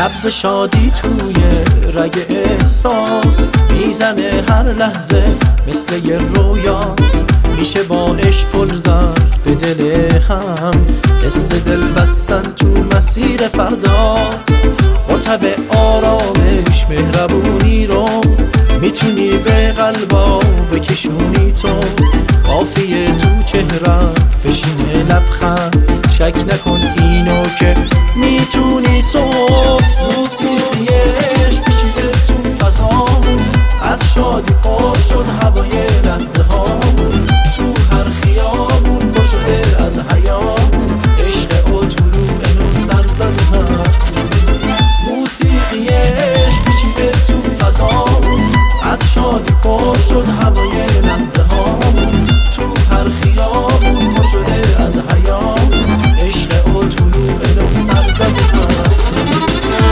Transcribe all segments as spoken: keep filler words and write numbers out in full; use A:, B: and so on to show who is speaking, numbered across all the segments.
A: نبض شادی توی رگ احساس میزنه هر لحظه مثل یه رویاست. میشه با عشق پل زد به دل هم، حس دل بستن تو مسیر فرداست. با تب آرامش مهربونی رو میتونی به قلبا بکشونی تو. قافیه تو چهرت بشینه لبخند، شک نکن اینو که میتونی تو. موسیقی عشق پیچیده تو فضامون، از شادی پر شد هوای لحظه هامون. تو هر خیابون پر شده از حیامون، عشق و طلوع نور سر زده هر سون. موسیقی عشق پیچیده تو فضامون، از شادی پر شد هوای لحظه هامون. تو هر خیابون پر شده از حیامون، عشق و طلوع نور سر زده هر سون.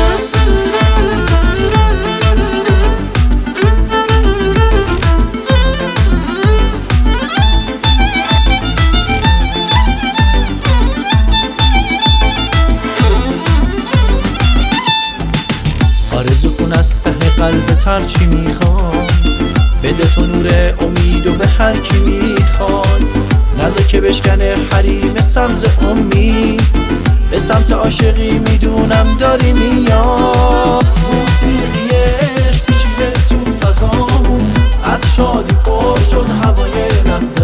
A: آرزو کن از ته قلبت هر چی میخوان، بده تو نور امید و به هر کی میخوان. نذار که بشکنه حریم سبز امید، به سمت عاشقی میدونم داری میاد. موسیقی عشق پیچیده تو فضامون، از شادی پر شد هوای لحظه